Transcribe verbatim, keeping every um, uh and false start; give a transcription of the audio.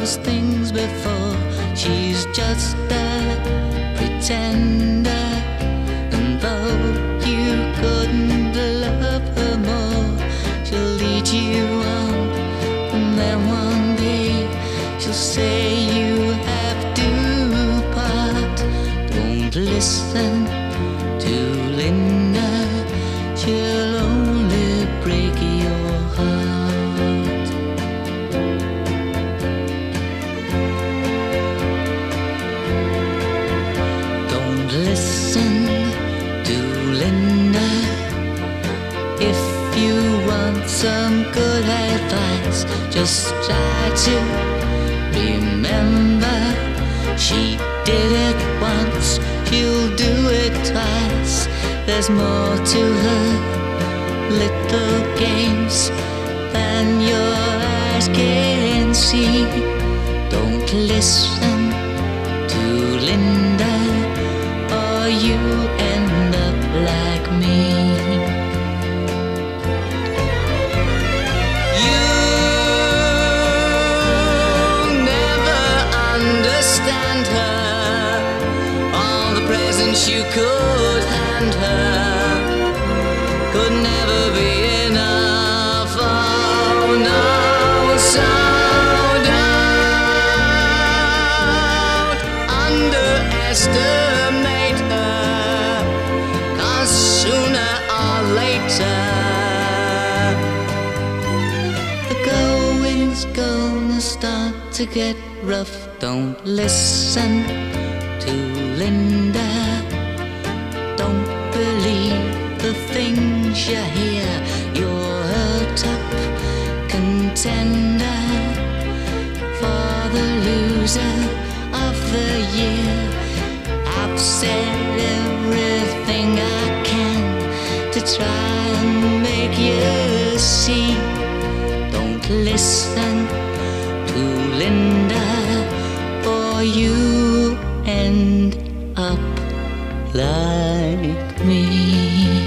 those things before. She's just a pretender, and though you couldn't love her more, she'll lead you on, and then one day she'll say you have to part. Don't listen to Linda, she'll only break your heart. Don't listen to Linda. If you want some good advice, just try to remember she did it once, she'll do it twice. There's more to her little games than your eyes can see. Don't listen to Linda, or you end up like me. You'll never understand her, all the presents you could hand her could never be enough. Oh no, so don't underestimate her, 'cause sooner or later the going's gonna start to get rough. Don't listen to Linda, don't believe the things you hear. You're a top contender for the loser of the year. I've said everything I can to try and make you see. Don't listen to Linda, or you end up like me.